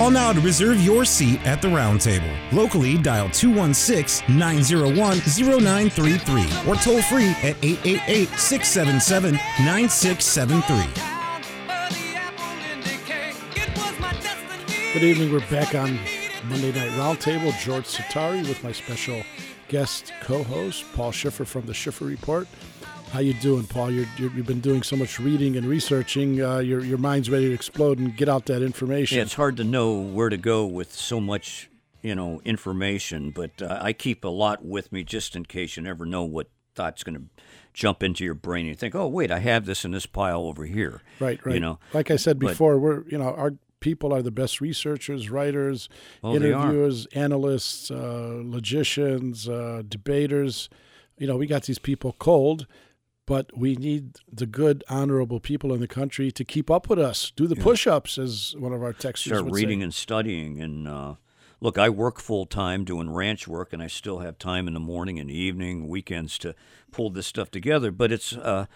Call now to reserve your seat at the round table. Locally, dial 216-901-0933 or toll free at 888-677-9673. Good evening. We're back on Monday Night Roundtable. George Satari with my special guest co-host, Paul Schiffer from the Schiffer Report. How you doing, Paul? You've been doing so much reading and researching. Your mind's ready to explode and get out that information. Yeah, it's hard to know where to go with so much, information. But I keep a lot with me just in case. You never know what thought's going to jump into your brain. You think, oh, wait, I have this in this pile over here. Right. Like I said before, our people are the best researchers, writers, interviewers, analysts, logicians, debaters. We got these people cold. But we need the good, honorable people in the country to keep up with us. Do the push-ups, as one of our texters would say. Start reading and studying. And look, I work full-time doing ranch work, and I still have time in the morning and the evening, weekends to pull this stuff together. But it's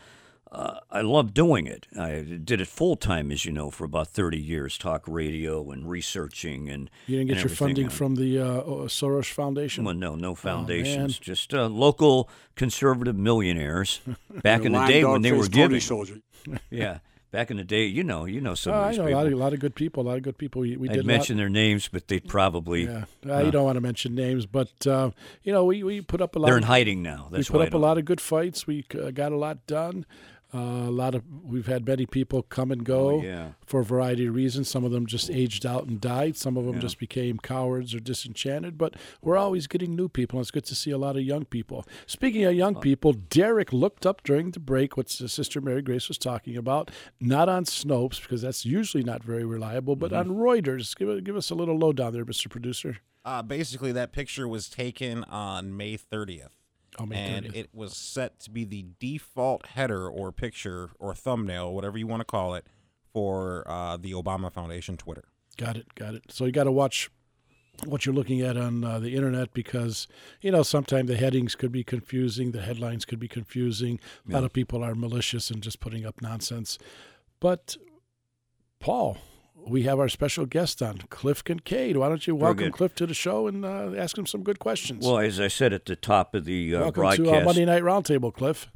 I love doing it. I did it full-time, as you know, for about 30 years, talk radio and researching. And you didn't get your funding from the Soros Foundation? Well, no foundations. Just local conservative millionaires back in the day when they were giving. Yeah, back in the day, you know some of these people. A lot of good people. I'd mention their names, but they'd probably. Yeah, you don't want to mention names, but we put up a lot. They're in hiding now. We put up a lot of good fights. We got a lot done. We've had many people come and go for a variety of reasons. Some of them just aged out and died. Some of them just became cowards or disenchanted. But we're always getting new people, and it's good to see a lot of young people. Speaking of young people, Derek looked up during the break what Sister Mary Grace was talking about, not on Snopes, because that's usually not very reliable, but on Reuters. Give us a little lowdown there, Mr. Producer. Basically, that picture was taken on May 30th. And it was set to be the default header or picture or thumbnail, whatever you want to call it, for the Obama Foundation Twitter. Got it. So you got to watch what you're looking at on the internet because, sometimes the headings could be confusing, the headlines could be confusing. A lot of people are malicious and just putting up nonsense. But, Paul, we have our special guest on, Cliff Kincaid. Why don't you welcome Cliff to the show and ask him some good questions? Well, as I said at the top of the welcome broadcast. Welcome to Monday Night Roundtable, Cliff.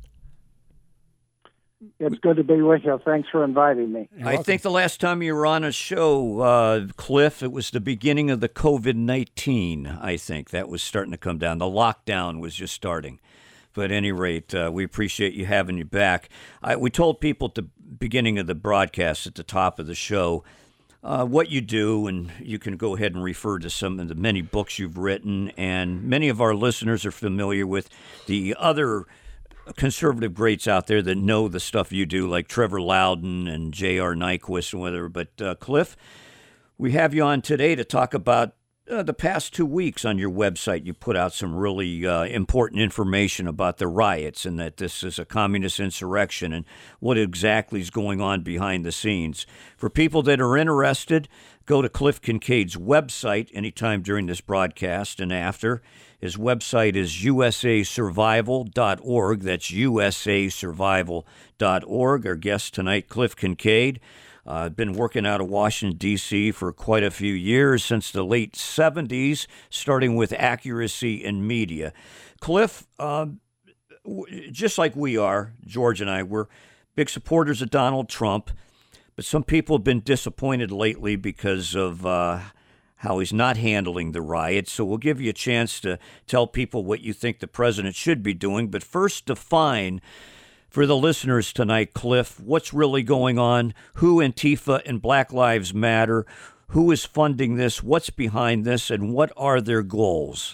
It's good to be with you. Thanks for inviting me. I think the last time you were on a show, Cliff, it was the beginning of the COVID-19, I think. That was starting to come down. The lockdown was just starting. But at any rate, we appreciate you having you back. We told people at the beginning of the broadcast, at the top of the show, what you do, and you can go ahead and refer to some of the many books you've written, and many of our listeners are familiar with the other conservative greats out there that know the stuff you do, like Trevor Loudon and J.R. Nyquist and whatever. But Cliff, we have you on today to talk about the past 2 weeks. On your website, you put out some really important information about the riots and that this is a communist insurrection and what exactly is going on behind the scenes. For people that are interested, go to Cliff Kincaid's website anytime during this broadcast and after. His website is usasurvival.org. That's usasurvival.org. Our guest tonight, Cliff Kincaid. I've been working out of Washington, D.C. for quite a few years, since the late 70s, starting with Accuracy in Media. Cliff, just like we are, George and I, we're big supporters of Donald Trump, but some people have been disappointed lately because of how he's not handling the riots. So we'll give you a chance to tell people what you think the president should be doing. But first, define for the listeners tonight, Cliff, what's really going on, who Antifa and Black Lives Matter, who is funding this, what's behind this, and what are their goals?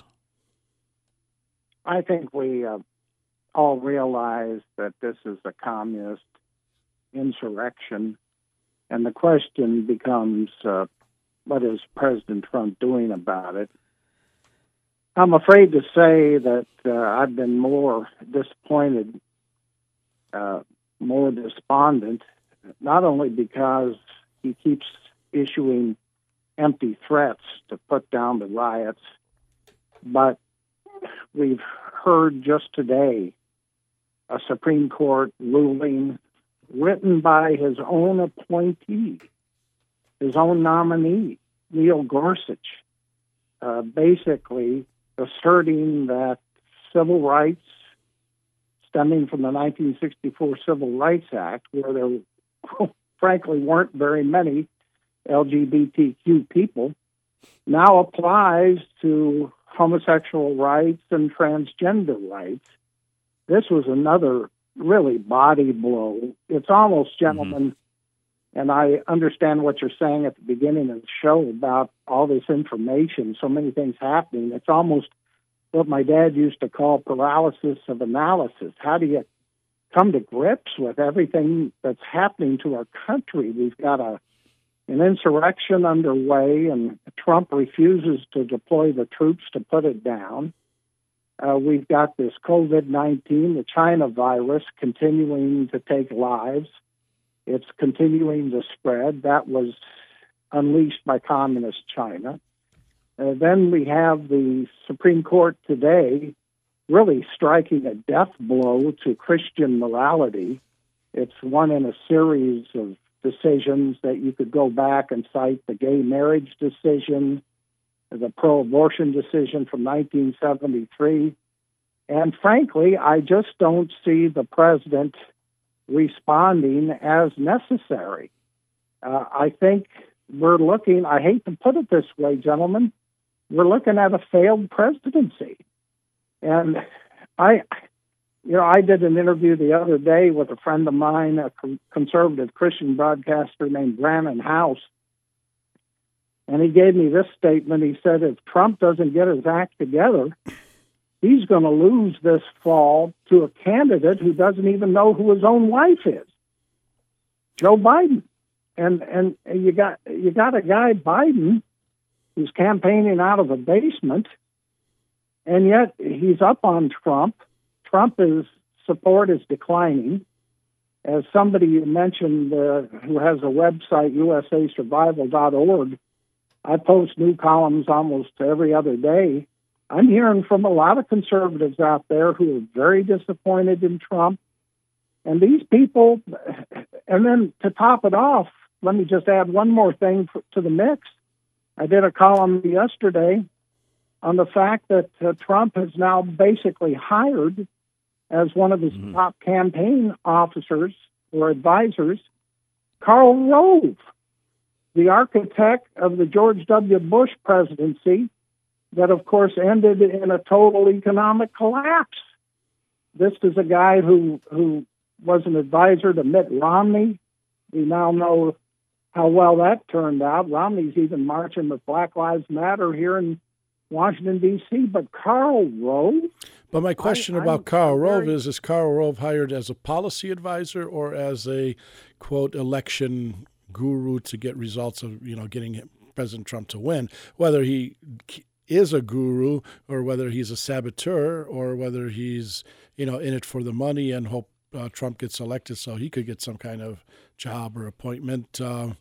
I think we all realize that this is a communist insurrection, and the question becomes, what is President Trump doing about it? I'm afraid to say that I've been more disappointed, more despondent, not only because he keeps issuing empty threats to put down the riots, but we've heard just today a Supreme Court ruling written by his own appointee, his own nominee, Neil Gorsuch, basically asserting that civil rights stemming from the 1964 Civil Rights Act, where there frankly weren't very many LGBTQ people, now applies to homosexual rights and transgender rights. This was another really body blow. It's almost, gentlemen, and I understand what you're saying at the beginning of the show about all this information, so many things happening. It's almost what my dad used to call paralysis of analysis. How do you come to grips with everything that's happening to our country? We've got an insurrection underway, and Trump refuses to deploy the troops to put it down. We've got this COVID-19, the China virus, continuing to take lives. It's continuing to spread. That was unleashed by communist China. Then we have the Supreme Court today really striking a death blow to Christian morality. It's one in a series of decisions that you could go back and cite: the gay marriage decision, the pro-abortion decision from 1973. And frankly, I just don't see the president responding as necessary. I think we're looking, I hate to put it this way, gentlemen, we're looking at a failed presidency. And I did an interview the other day with a friend of mine, a conservative Christian broadcaster named Brannon House, and he gave me this statement. He said, if Trump doesn't get his act together, he's going to lose this fall to a candidate who doesn't even know who his own wife is, Joe Biden. And you got a guy, Biden, who's campaigning out of a basement, and yet he's up on Trump. Trump's support is declining. As somebody you mentioned who has a website, usasurvival.org, I post new columns almost every other day. I'm hearing from a lot of conservatives out there who are very disappointed in Trump. And these people, and then to top it off, let me just add one more thing to the mix. I did a column yesterday on the fact that Trump has now basically hired as one of his top campaign officers or advisors, Karl Rove, the architect of the George W. Bush presidency that, of course, ended in a total economic collapse. This is a guy who was an advisor to Mitt Romney. We now know how well that turned out. Romney's even marching with Black Lives Matter here in Washington, D.C., but Karl Rove? But my question about Karl Rove is Karl Rove hired as a policy advisor or as a, quote, election guru to get results of, getting President Trump to win? Whether he is a guru or whether he's a saboteur or whether he's, in it for the money and hope Trump gets elected so he could get some kind of job or appointment.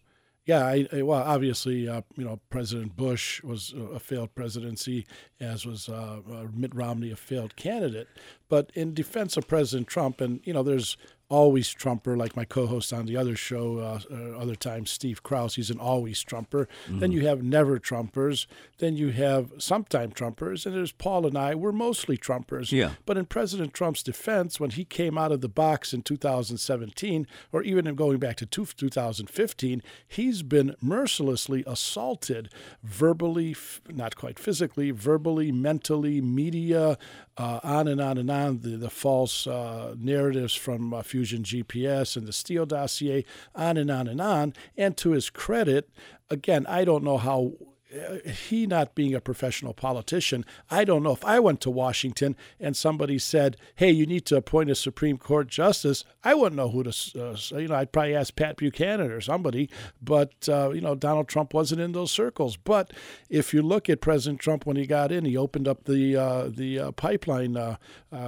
Obviously, President Bush was a failed presidency, as was Mitt Romney, a failed candidate. But in defense of President Trump, and, there's always Trumper, like my co-host on the other show, other times, Steve Krause, he's an always Trumper. Mm-hmm. Then you have never Trumpers. Then you have sometime Trumpers. And there's Paul and I, we're mostly Trumpers. Yeah. But in President Trump's defense, when he came out of the box in 2017, or even going back to 2015, he's been mercilessly assaulted verbally, not quite physically, verbally, mentally, media, on and on and on, the false narratives from Fusion GPS and the Steele dossier, on and on and on. And to his credit, again, I don't know how he not being a professional politician, I don't know if I went to Washington and somebody said, hey, you need to appoint a Supreme Court justice, I wouldn't know who to, I'd probably ask Pat Buchanan or somebody, but, Donald Trump wasn't in those circles. But if you look at President Trump when he got in, he opened up the pipeline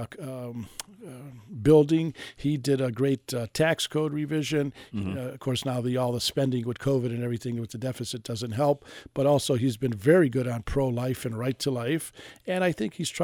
building. He did a great tax code revision. Mm-hmm. Of course, now all the spending with COVID and everything with the deficit doesn't help, but also he's been very good on pro-life and right to life. And I think he's tried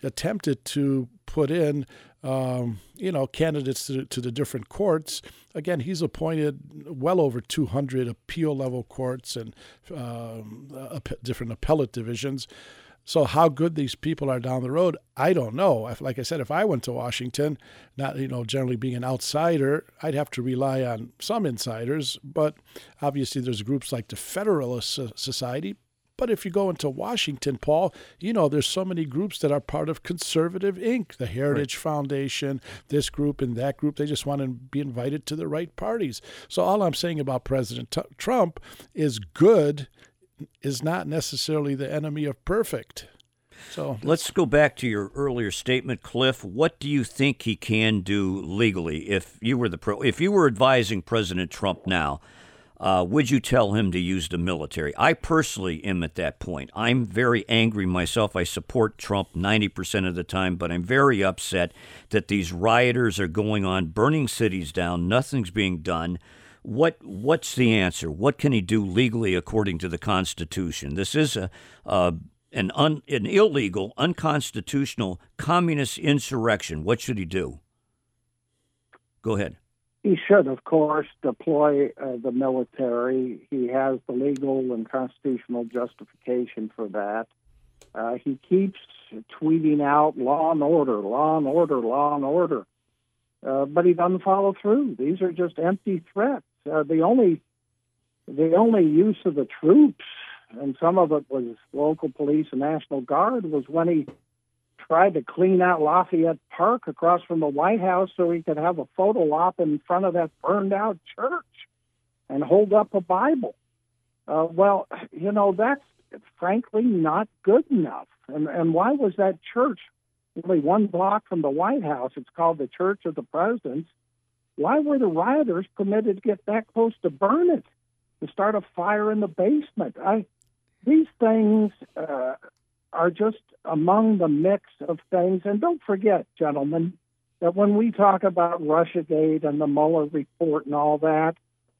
attempted to put in, candidates to the different courts. Again, he's appointed well over 200 appeal-level courts and different appellate divisions. So how good these people are down the road, I don't know. Like I said, if I went to Washington, not generally being an outsider, I'd have to rely on some insiders. But obviously there's groups like the Federalist Society. But if you go into Washington, Paul, there's so many groups that are part of Conservative Inc., the Heritage Foundation, this group and that group. They just want to be invited to the right parties. So all I'm saying about President Trump is good is not necessarily the enemy of perfect. So let's go back to your earlier statement, Cliff. What do you think he can do legally if you were advising President Trump now? Would you tell him to use the military? I personally am at that point. I'm very angry myself. I support Trump 90% of the time, but I'm very upset that these rioters are going on, burning cities down. Nothing's being done. What's the answer? What can he do legally according to the Constitution? This is an illegal, unconstitutional communist insurrection. What should he do? Go ahead. He should, of course, deploy the military. He has the legal and constitutional justification for that. He keeps tweeting out law and order, law and order, law and order. But he doesn't follow through. These are just empty threats. The only use of the troops, and some of it was local police and National Guard, was when he tried to clean out Lafayette Park across from the White House so he could have a photo op in front of that burned-out church and hold up a Bible. That's frankly not good enough. And why was that church only one block from the White House? It's called the Church of the Presidents. Why were the rioters permitted to get that close to burn it, to start a fire in the basement? These things are just among the mix of things. And don't forget, gentlemen, that when we talk about Russiagate and the Mueller report and all that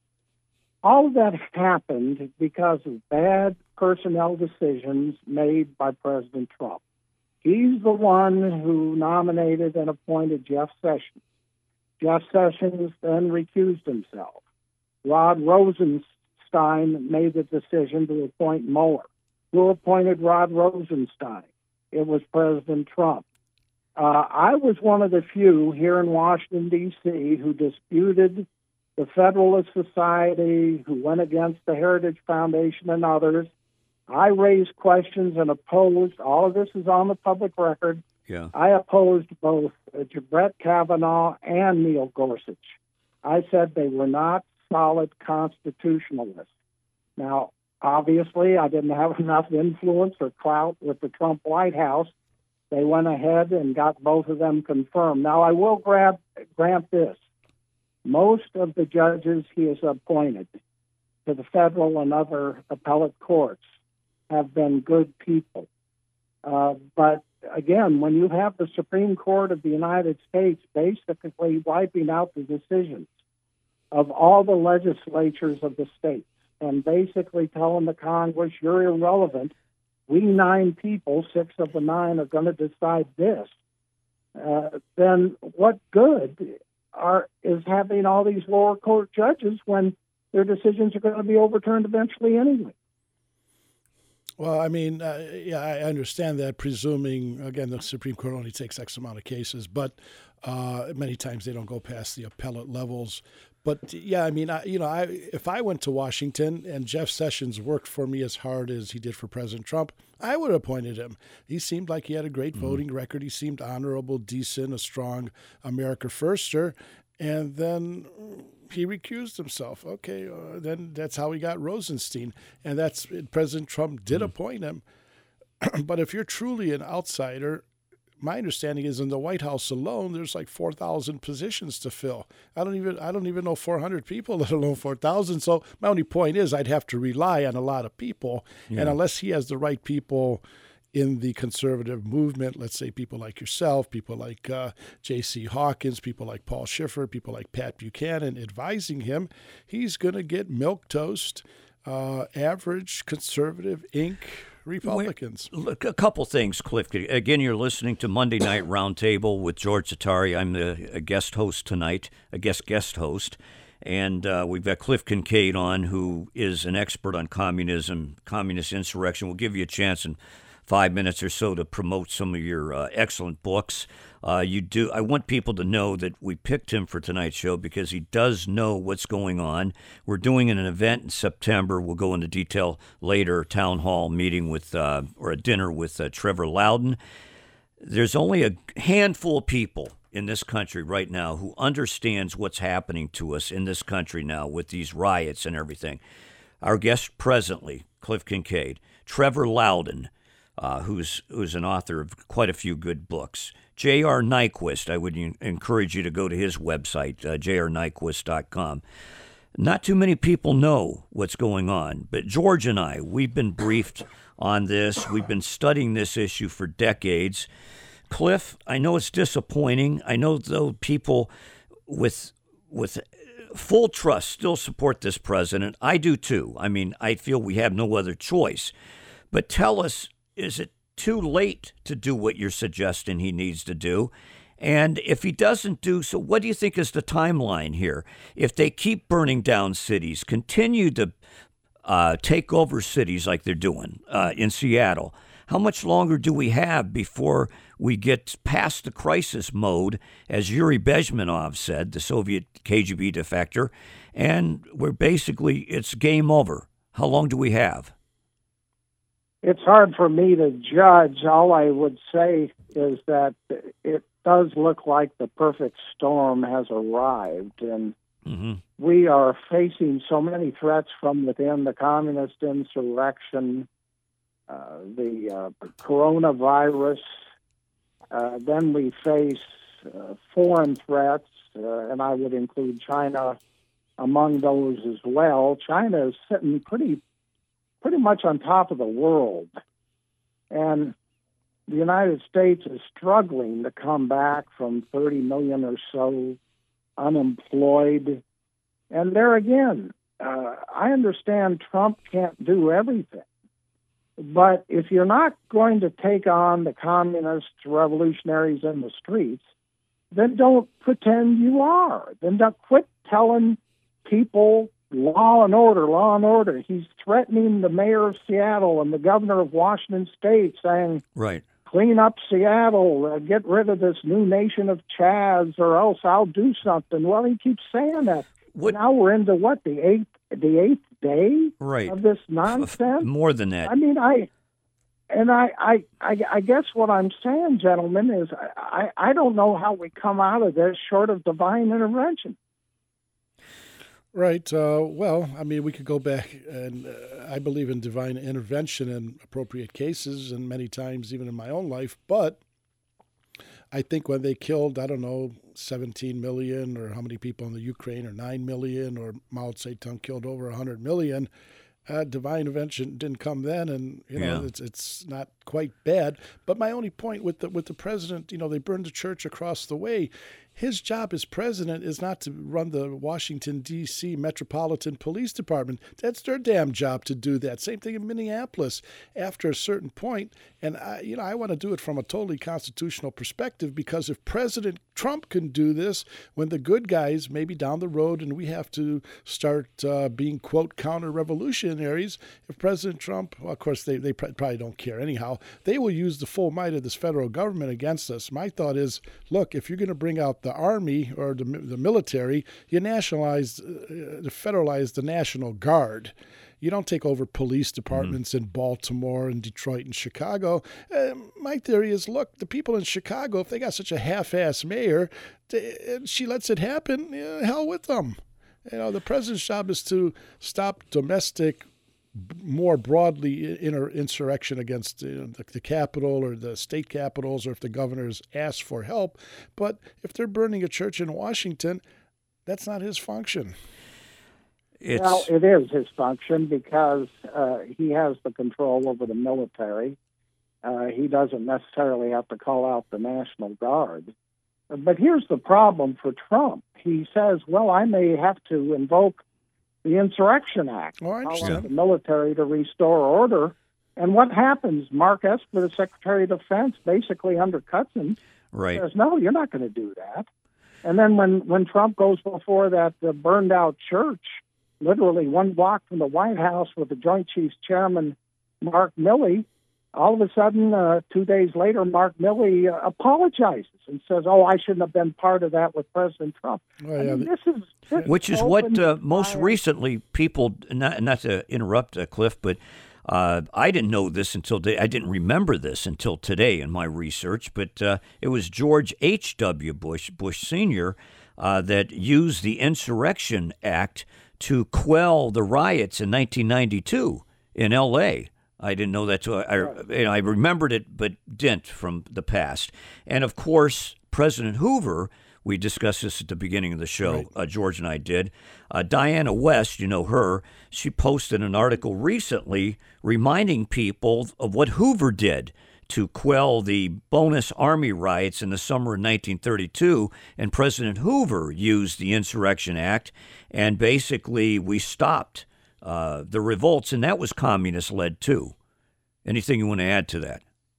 happened because of bad personnel decisions made by President Trump. He's the one who nominated and appointed Jeff Sessions. Jeff Sessions then recused himself. Rod Rosenstein made the decision to appoint Mueller. Who appointed Rod Rosenstein? It was President Trump. I was one of the few here in Washington, D.C., who disputed the Federalist Society, who went against the Heritage Foundation and others. I raised questions and opposed. All of this is on the public record. Yeah. I opposed both Brett Kavanaugh and Neil Gorsuch. I said they were not solid constitutionalists. Now, obviously, I didn't have enough influence or clout with the Trump White House. They went ahead and got both of them confirmed. Now, I will grant this. Most of the judges he has appointed to the federal and other appellate courts have been good people. But again, when you have the Supreme Court of the United States basically wiping out the decisions of all the legislatures of the states and basically telling the Congress, you're irrelevant, we 9 people, 6 of the 9 are going to decide this, then what good is having all these lower court judges when their decisions are going to be overturned eventually anyway? Well, I mean, I understand that, presuming, again, the Supreme Court only takes X amount of cases, but many times they don't go past the appellate levels. But, yeah, I mean, if I went to Washington and Jeff Sessions worked for me as hard as he did for President Trump, I would have appointed him. He seemed like he had a great voting record. He seemed honorable, decent, a strong America Firster. And then he recused himself. Okay, then that's how he got Rosenstein. And President Trump did appoint him. But if you're truly an outsider, my understanding is in the White House alone, there's like 4,000 positions to fill. I don't even know 400 people, let alone 4,000. So my only point is I'd have to rely on a lot of people. Yeah. And unless he has the right people in the conservative movement, let's say people like yourself, people like J.C. Hawkins, people like Paul Schiffer, people like Pat Buchanan advising him, he's going to get milquetoast, average conservative Inc. Republicans. Look, a couple things, Cliff. Again, you're listening to Monday Night Roundtable with George Zatari. I'm a guest host tonight, a guest host. And we've got Cliff Kincaid on, who is an expert on communism, communist insurrection. We'll give you a chance in 5 minutes or so to promote some of your excellent books. I want people to know that we picked him for tonight's show because he does know what's going on. We're doing an event in September. We'll go into detail later, town hall meeting with, or a dinner with Trevor Loudon. There's only a handful of people in this country right now who understands what's happening to us in this country now with these riots and everything. Our guest presently, Cliff Kincaid, Trevor Loudon, who's an author of quite a few good books. J.R. Nyquist, I would encourage you to go to his website, jrnyquist.com. Not too many people know what's going on, but George and I, we've been briefed on this. We've been studying this issue for decades. Cliff, I know it's disappointing. I know, though, people with full trust still support this president. I do, too. I mean, I feel we have no other choice. But tell us, is it too late to do what you're suggesting he needs to do? And if he doesn't do so, what do you think is the timeline here? If they keep burning down cities, continue to take over cities like they're doing in Seattle, how much longer do we have before we get past the crisis mode, as Yuri Bezmenov said, the Soviet KGB defector, and it's game over? How long do we have? It's hard for me to judge. All I would say is that it does look like the perfect storm has arrived, and we are facing so many threats from within: the communist insurrection, the coronavirus. Then we face foreign threats, and I would include China among those as well. China is sitting pretty much on top of the world, and the United States is struggling to come back from 30 million or so unemployed. And there again, I understand Trump can't do everything. But if you're not going to take on the communist revolutionaries in the streets, then don't pretend you are. Then don't quit telling people law and order. He's threatening the mayor of Seattle and the governor of Washington State, saying, right, clean up Seattle, get rid of this new nation of Chads, or else I'll do something. Well, he keeps saying that. Now we're into the eighth day of this nonsense? More than that. I mean, I guess what I'm saying, gentlemen, is I don't know how we come out of this short of divine intervention. Right. Well, I mean, we could go back, and I believe in divine intervention in appropriate cases, and many times even in my own life. But I think when they killed, 17 million, or how many people in the Ukraine, or 9 million, or Mao Zedong killed over 100 million, divine intervention didn't come then, and it's not quite bad. But my only point with the president, they burned the church across the way. His job as president is not to run the Washington, D.C. Metropolitan Police Department. That's their damn job to do that. Same thing in Minneapolis. After a certain point, and I want to do it from a totally constitutional perspective, because if President Trump can do this, when the good guys maybe down the road, and we have to start being, quote, counter-revolutionaries, if President Trump, well, of course, they probably don't care anyhow, they will use the full might of this federal government against us. My thought is, look, if you're going to bring out the Army or the military, you federalize the National Guard. You don't take over police departments in Baltimore and Detroit and Chicago. My theory is, look, the people in Chicago, if they got such a half-ass mayor, she lets it happen, hell with them. The president's job is to stop domestic, more broadly, insurrection against the Capitol or the state capitals, or if the governors ask for help. But if they're burning a church in Washington, that's not his function. Well, it is his function, because he has the control over the military. He doesn't necessarily have to call out the National Guard. But here's the problem for Trump. He says, well, I may have to invoke the Insurrection Act. Oh, I understand. The military to restore order. And what happens? Mark Esper, the Secretary of Defense, basically undercuts him. Right. Says, no, you're not going to do that. And then when Trump goes before that burned-out church, literally one block from the White House with the Joint Chiefs Chairman, Mark Milley, all of a sudden, 2 days later, Mark Milley apologizes and says, I shouldn't have been part of that with President Trump. Which is what most recently people, not to interrupt, Cliff, but I didn't know this until I didn't remember this until today in my research, but it was George H.W. Bush Sr., that used the Insurrection Act to quell the riots in 1992 in L.A. I didn't know that too. I remembered it, but didn't from the past. And, of course, President Hoover, we discussed this at the beginning of the show, right. George and I did. Diana West, you know her, she posted an article recently reminding people of what Hoover did to quell the bonus Army riots in the summer of 1932. And President Hoover used the Insurrection Act, and basically we stopped the revolts, and that was communist-led too. Anything you want to add to that?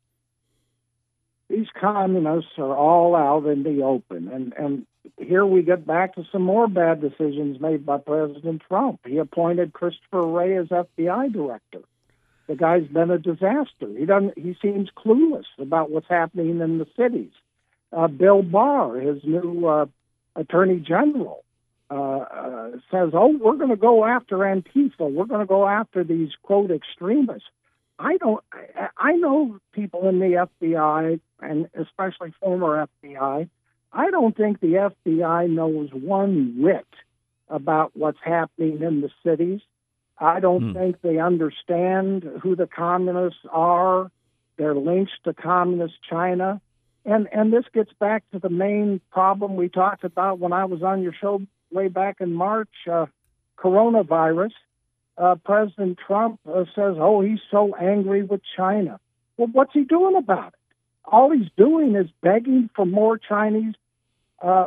These communists are all out in the open, and here we get back to some more bad decisions made by President Trump. He appointed Christopher Wray as FBI director. The guy's been a disaster. He seems clueless about what's happening in the cities. Bill Barr, his new attorney general, says, we're going to go after Antifa. We're going to go after these, quote, extremists. I know people in the FBI, and especially former FBI. I don't think the FBI knows one whit about what's happening in the cities. I don't think they understand who the communists are, their links to communist China. And this gets back to the main problem we talked about when I was on your show way back in March, coronavirus. President Trump says, he's so angry with China. Well, what's he doing about it? All he's doing is begging for more Chinese to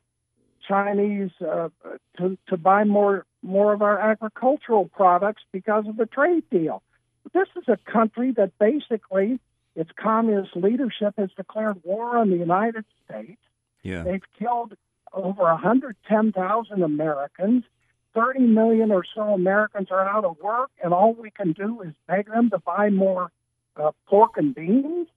buy more of our agricultural products because of the trade deal. This is a country that basically its communist leadership has declared war on the United States. Yeah. They've killed over 110,000 Americans. 30 million or so Americans are out of work, and all we can do is beg them to buy more pork and beans.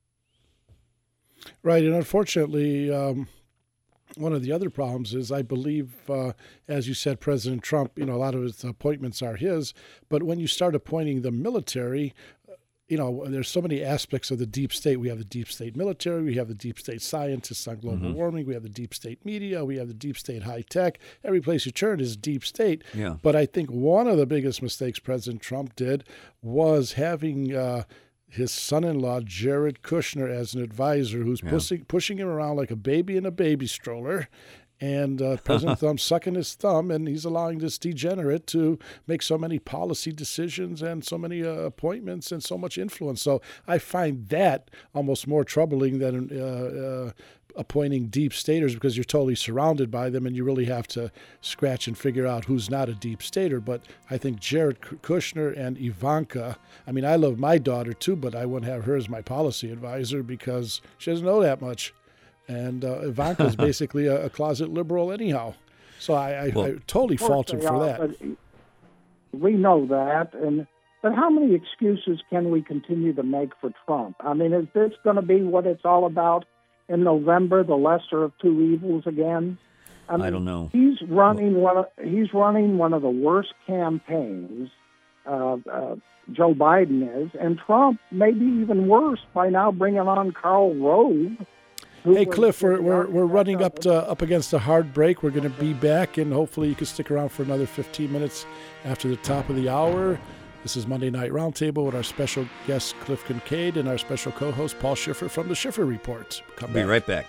Right, and unfortunately, one of the other problems is, I believe, as you said, President Trump, a lot of his appointments are his, but when you start appointing the military, there's so many aspects of the deep state. We have the deep state military, we have the deep state scientists on global warming, we have the deep state media, we have the deep state high tech. Every place you turn is deep state. Yeah. But I think one of the biggest mistakes President Trump did was having his son-in-law, Jared Kushner, as an advisor who's pushing him around like a baby in a baby stroller. And President Trump's sucking his thumb, and he's allowing this degenerate to make so many policy decisions and so many appointments and so much influence. So I find that almost more troubling than appointing deep staters, because you're totally surrounded by them and you really have to scratch and figure out who's not a deep stater. But I think Jared Kushner and Ivanka, I love my daughter too, but I wouldn't have her as my policy advisor because she doesn't know that much. And Ivanka is basically a closet liberal anyhow. So I totally fault him for that. We know that. But how many excuses can we continue to make for Trump? Is this going to be what it's all about in November, the lesser of two evils again? I don't know. He's running one of the worst campaigns Joe Biden is, and Trump may be even worse by now bringing on Karl Rove. Hey, Cliff, we're running up against a hard break. We're going to be back, and hopefully you can stick around for another 15 minutes after the top of the hour. This is Monday Night Roundtable with our special guest, Cliff Kincaid, and our special co-host, Paul Schiffer from the Schiffer Report. Be right back.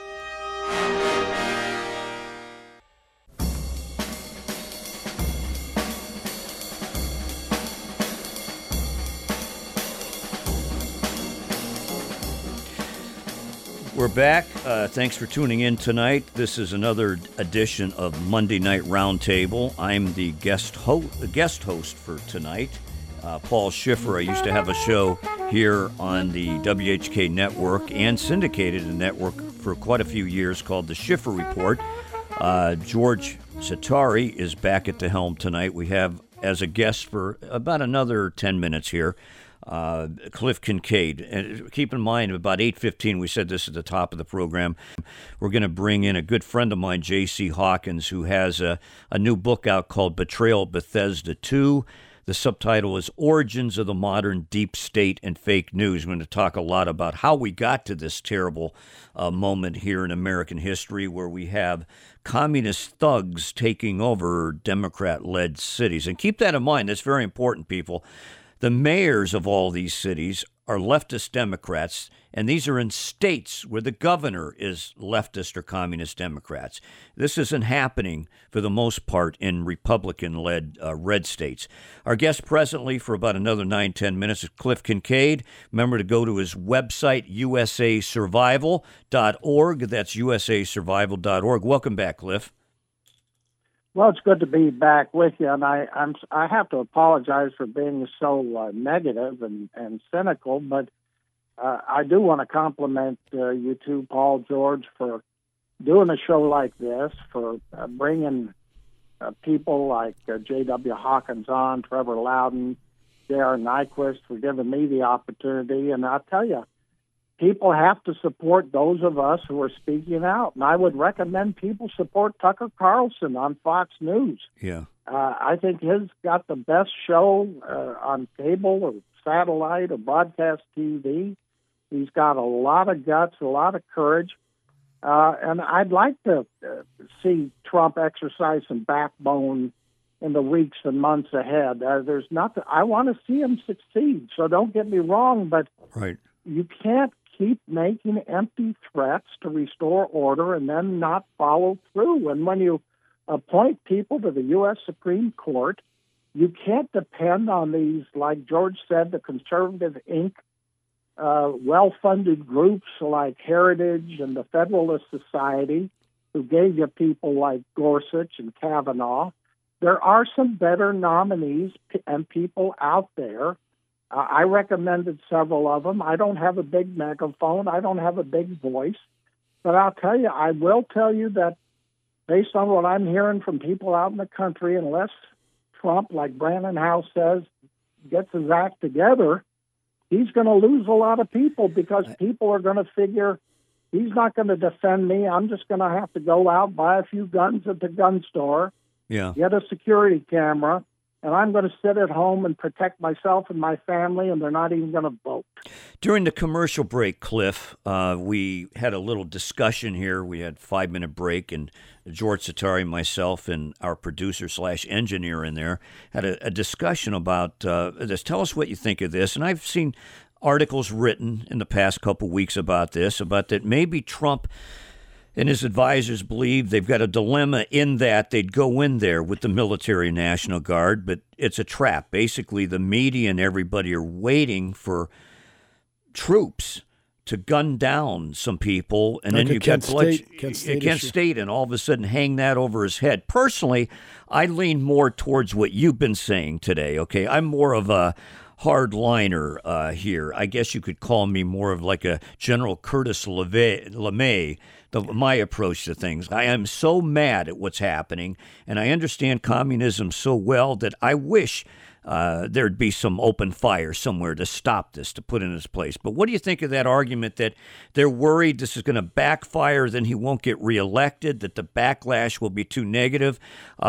We're back. Thanks for tuning in tonight. This is another edition of Monday Night Roundtable. I'm the guest host for tonight, Paul Schiffer. I used to have a show here on the WHK network and syndicated the network for quite a few years called The Schiffer Report. George Satari is back at the helm tonight. We have as a guest for about another 10 minutes here, Cliff Kincaid. And keep in mind, about 8:15, we said this at the top of the program, we're going to bring in a good friend of mine, J.C. Hawkins, who has a new book out called Betrayal at Bethesda 2. The subtitle is Origins of the Modern Deep State and Fake News. We're going to talk a lot about how we got to this terrible moment here in American history where we have communist thugs taking over Democrat-led cities. And keep that in mind. That's very important, people. The mayors of all these cities are leftist Democrats, and these are in states where the governor is leftist or communist Democrats. This isn't happening, for the most part, in Republican-led red states. Our guest presently for about another 9-10 minutes is Cliff Kincaid. Remember to go to his website, usasurvival.org. That's usasurvival.org. Welcome back, Cliff. Well, it's good to be back with you, and I have to apologize for being so negative and cynical, but I do want to compliment you two, Paul, George, for doing a show like this, for bringing people like J.W. Hawkins on, Trevor Loudon, J.R. Nyquist, for giving me the opportunity, and I'll tell you, people have to support those of us who are speaking out. And I would recommend people support Tucker Carlson on Fox News. Yeah. I think he's got the best show on cable or satellite or broadcast TV. He's got a lot of guts, a lot of courage. And I'd like to see Trump exercise some backbone in the weeks and months ahead. There's nothing. I want to see him succeed. So don't get me wrong, but right. You can't keep making empty threats to restore order and then not follow through. And when you appoint people to the U.S. Supreme Court, you can't depend on these, like George said, the conservative Inc., well-funded groups like Heritage and the Federalist Society, who gave you people like Gorsuch and Kavanaugh. There are some better nominees and people out there. I recommended several of them. I don't have a big megaphone. I don't have a big voice. But I will tell you that based on what I'm hearing from people out in the country, unless Trump, like Brandon House says, gets his act together, he's going to lose a lot of people because people are going to figure he's not going to defend me. I'm just going to have to go out, buy a few guns at the gun store, get a security camera, and I'm going to sit at home and protect myself and my family, and they're not even going to vote. During the commercial break, Cliff, we had a little discussion here. We had a 5-minute break, and George Satari, myself, and our producer/engineer in there had a discussion about this. Tell us what you think of this. And I've seen articles written in the past couple weeks about this, about that maybe Trump and his advisors believe they've got a dilemma in that they'd go in there with the military National Guard, but it's a trap. Basically, the media and everybody are waiting for troops to gun down some people, and like then you got Kent State, and all of a sudden hang that over his head. Personally, I lean more towards what you've been saying today. Okay, I'm more of a hardliner here. I guess you could call me more of like a General Curtis LeMay. My approach to things. I am so mad at what's happening, and I understand communism so well that I wish there'd be some open fire somewhere to stop this, to put in its place. But what do you think of that argument that they're worried this is going to backfire, then he won't get reelected, that the backlash will be too negative,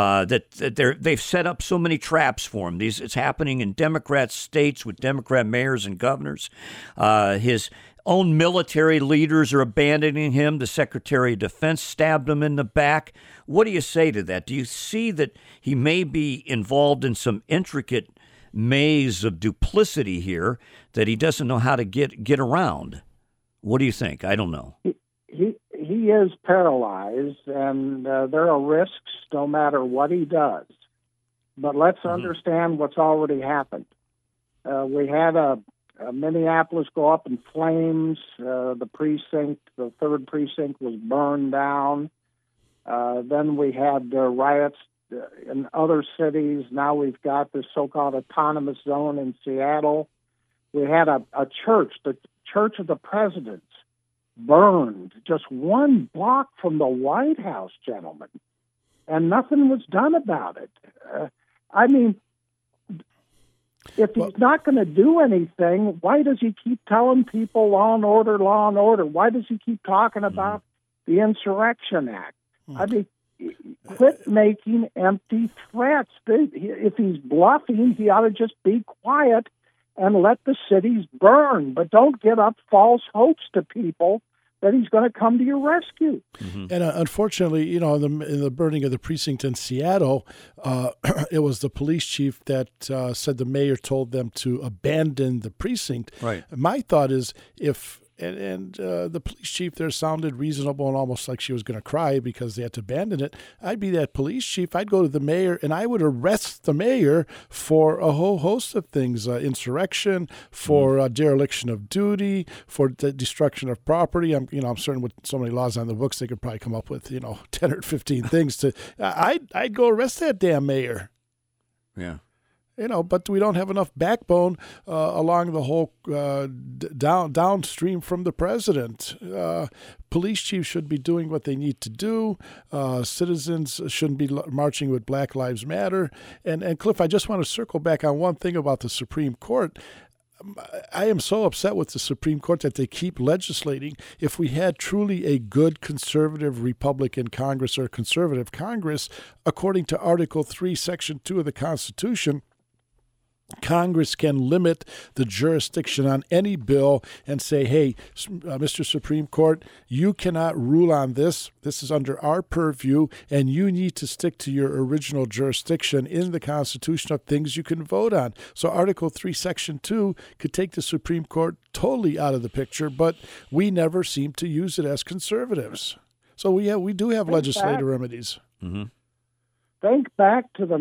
that they've set up so many traps for him? It's happening in Democrat states with Democrat mayors and governors. His own military leaders are abandoning him. The Secretary of Defense stabbed him in the back. What do you say to that? Do you see that he may be involved in some intricate maze of duplicity here that he doesn't know how to get around? What do you think? I don't know. He is paralyzed, and there are risks no matter what he does. But let's understand what's already happened. We had Minneapolis go up in flames. The third precinct was burned down. Then we had riots in other cities. Now we've got this so-called autonomous zone in Seattle. We had a church, the Church of the Presidents, burned just 1 block from the White House, gentlemen, and nothing was done about it. I mean, if he's not going to do anything, why does he keep telling people law and order, law and order? Why does he keep talking about the Insurrection Act? I mean, quit making empty threats. If he's bluffing, he ought to just be quiet and let the cities burn. But don't get up false hopes to people that he's going to come to your rescue. Mm-hmm. And unfortunately, in the burning of the precinct in Seattle, it was the police chief that said the mayor told them to abandon the precinct. Right. My thought is if... And the police chief there sounded reasonable and almost like she was going to cry because they had to abandon it. I'd be that police chief. I'd go to the mayor and I would arrest the mayor for a whole host of things: insurrection, for dereliction of duty, for the destruction of property. I'm certain with so many laws on the books, they could probably come up with 10 or 15 things to. I'd go arrest that damn mayor. Yeah. But we don't have enough backbone along the whole downstream from the president. Police chiefs should be doing what they need to do. Citizens shouldn't be marching with Black Lives Matter. And Cliff, I just want to circle back on one thing about the Supreme Court. I am so upset with the Supreme Court that they keep legislating. If we had truly a good conservative Republican Congress or conservative Congress, according to Article 3, Section 2 of the Constitution, Congress can limit the jurisdiction on any bill and say, hey, Mr. Supreme Court, you cannot rule on this. This is under our purview, and you need to stick to your original jurisdiction in the Constitution of things you can vote on. So Article 3, Section 2 could take the Supreme Court totally out of the picture, but we never seem to use it as conservatives. So we do have legislative remedies. Mm-hmm. Think back to the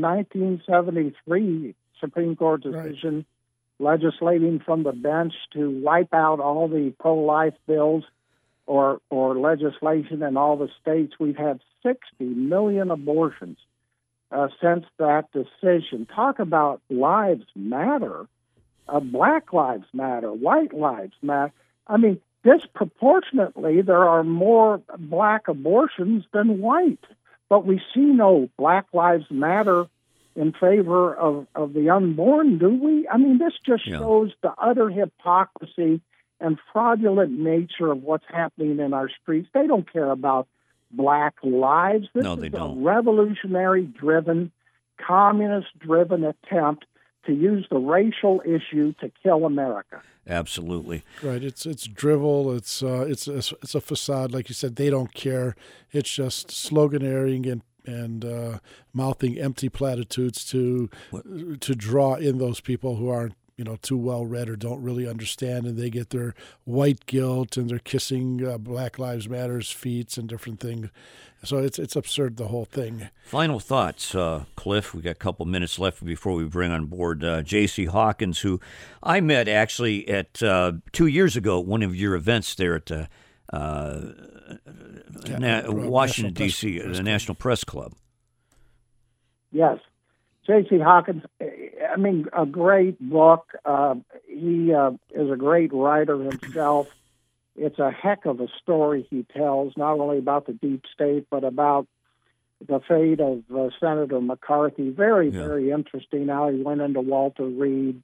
1973 Supreme Court decision legislating from the bench to wipe out all the pro-life bills or legislation in all the states. We've had 60 million abortions since that decision. Talk about lives matter. Black lives matter. White lives matter. I mean, disproportionately, there are more black abortions than white. But we see no Black Lives Matter in favor of the unborn, do we? I mean, this just shows the utter hypocrisy and fraudulent nature of what's happening in our streets. They don't care about black lives. This is a revolutionary-driven, communist-driven attempt to use the racial issue to kill America. Absolutely. Right. It's drivel. It's a facade. Like you said, they don't care. It's just sloganeering and mouthing empty platitudes to draw in those people who aren't too well read or don't really understand, and they get their white guilt and they're kissing Black Lives Matter's feet and different things. So it's absurd, the whole thing. Final thoughts, Cliff. We got a couple minutes left before we bring on board J.C. Hawkins, who I met actually at 2 years ago at one of your events there at Washington, D.C., the National Press Club. Yes. J.C. Hawkins, I mean, a great book. He is a great writer himself. It's a heck of a story he tells, not only about the deep state, but about the fate of Senator McCarthy. Very, very interesting how he went into Walter Reed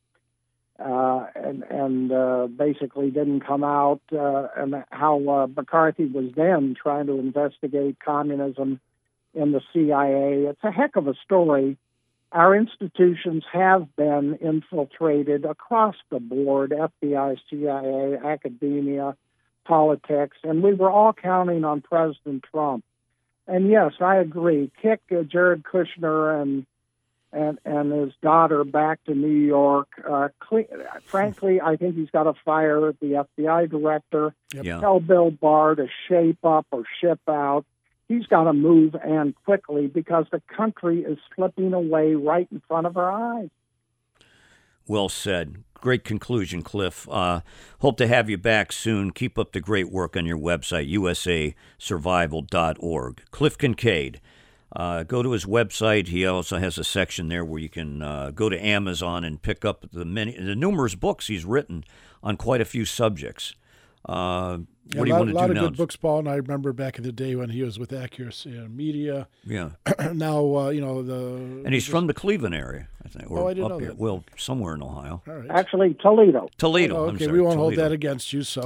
and basically didn't come out, and how McCarthy was then trying to investigate communism in the CIA. It's a heck of a story. Our institutions have been infiltrated across the board, FBI, CIA, academia, politics, and we were all counting on President Trump. And yes, I agree. Kick Jared Kushner and his daughter back to New York. Frankly, I think he's got to fire the FBI director. Tell Bill Barr to shape up or ship out. He's got to move, and quickly, because the country is slipping away right in front of our eyes. Well said. Great conclusion, Cliff. Hope to have you back soon. Keep up the great work on your website, usasurvival.org. Cliff Kincaid, Go to his website. He also has a section there where you can go to Amazon and pick up the numerous books he's written on quite a few subjects. What do you want to do now? A lot of good books, Paul, and I remember back in the day when he was with Accuracy Media. Yeah. Now, And he's from the Cleveland area, I think. Or I didn't up know here. that. Well, somewhere in Ohio. All right. Actually, Toledo. Toledo. Okay, I'm sorry, we won't Toledo. hold that against you. So,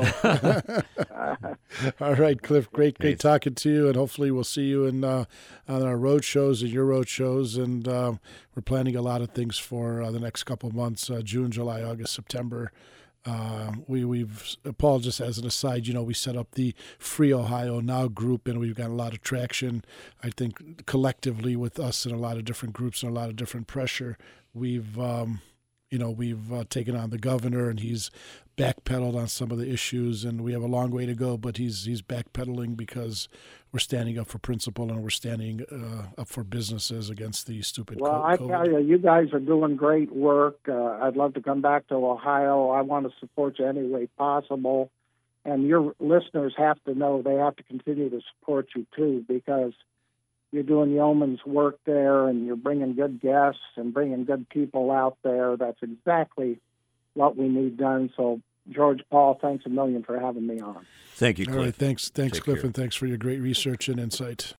all right, Cliff. Great talking to you, and hopefully we'll see you on our road shows and your road shows. And we're planning a lot of things for the next couple of months: June, July, August, September. We've Paul, just as an aside, we set up the Free Ohio Now group, and we've got a lot of traction. I think collectively with us and a lot of different groups and a lot of different pressure, we've taken on the governor, and he's backpedaled on some of the issues, and we have a long way to go, but he's backpedaling because we're standing up for principle and we're standing up for businesses against the stupid Well, COVID. I tell you, you guys are doing great work. I'd love to come back to Ohio. I want to support you any way possible. And your listeners have to know they have to continue to support you, too, because you're doing yeoman's work there, and you're bringing good guests and bringing good people out there. That's exactly what we need done. So, George, Paul, thanks a million for having me on. Thank you, Cliff. All right, thanks, Take Cliff, care. and thanks for your great research and insight.